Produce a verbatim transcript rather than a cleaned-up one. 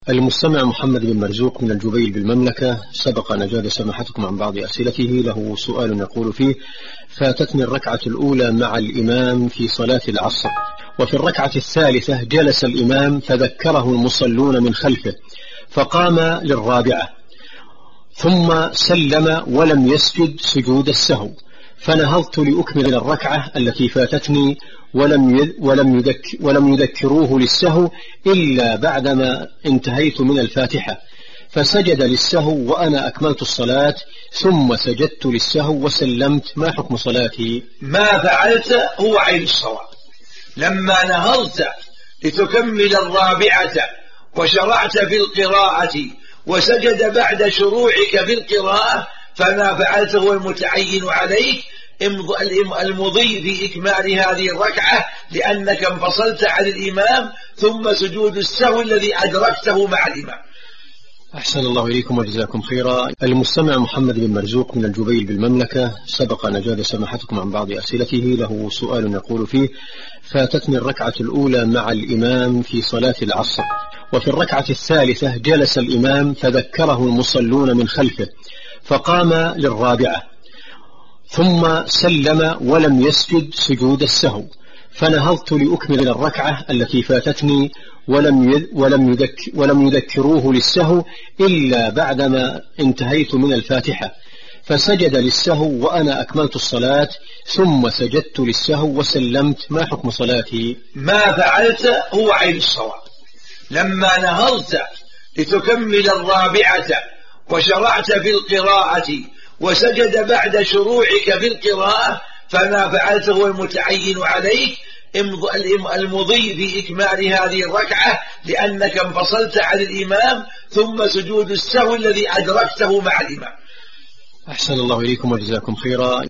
المستمع محمد بن مرزوق من الجبيل بالمملكة، سبق أن أجاب سماحتكم عن بعض أسئلته. له سؤال يقول فيه: فاتتني الركعة الأولى مع الإمام في صلاة العصر، وفي الركعة الثالثة جلس الإمام فذكره المصلون من خلفه فقام للرابعة ثم سلم ولم يسجد سجود السهو، فنهضت لأكمل الركعة التي فاتتني ولم ولم يذك ولم يذكروه للسهو إلا بعدما انتهيت من الفاتحة، فسجد للسهو وأنا أكملت الصلاة ثم سجدت للسهو وسلمت. ما حكم صلاتي؟ ما فعلت هو عين الصواب. لما نهضت لتكمل الرابعة وشرعت في القراءة وسجد بعد شروعك في القراءة، فما فعلت هو المتعين عليك، المضي في إكمال هذه الركعة، لأنك انفصلت عن الإمام، ثم سجود السهو الذي أدركته مع الإمام. أحسن الله إليكم وجزاكم خيرا. المستمع محمد بن مرزوق من الجبيل بالمملكة، سبق أن أجاب سماحتكم عن بعض أسئلته. له سؤال يقول فيه: فاتتني الركعة الأولى مع الإمام في صلاة العصر، وفي الركعة الثالثة جلس الإمام فذكره المصلون من خلفه فقام للرابعة ثم سلم ولم يسجد سجود السهو، فنهضت لأكمل الركعة التي فاتتني ولم ولم يذك ولم يذكروه للسهو إلا بعدما انتهيت من الفاتحة، فسجد للسهو وأنا أكملت الصلاة ثم سجدت للسهو وسلمت. ما حكم صلاتي؟ ما فعلت هو عين الصواب. لما نهضت لتكمل الرابعة وشرعت في القراءة وسجد بعد شروعك في القراءة، فما فعلت هو المتعين عليك، المضي في إكمال هذه الركعة، لأنك انفصلت عن الإمام، ثم سجود السهو الذي أدركته مع الإمام. أحسن الله إليكم وجزاكم خيرا.